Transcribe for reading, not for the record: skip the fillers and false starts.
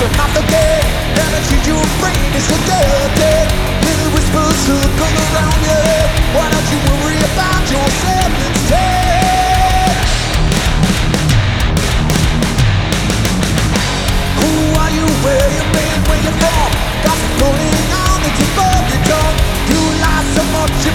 you're not the dead. And I see your brain is so dirty. Little whispers circle around you.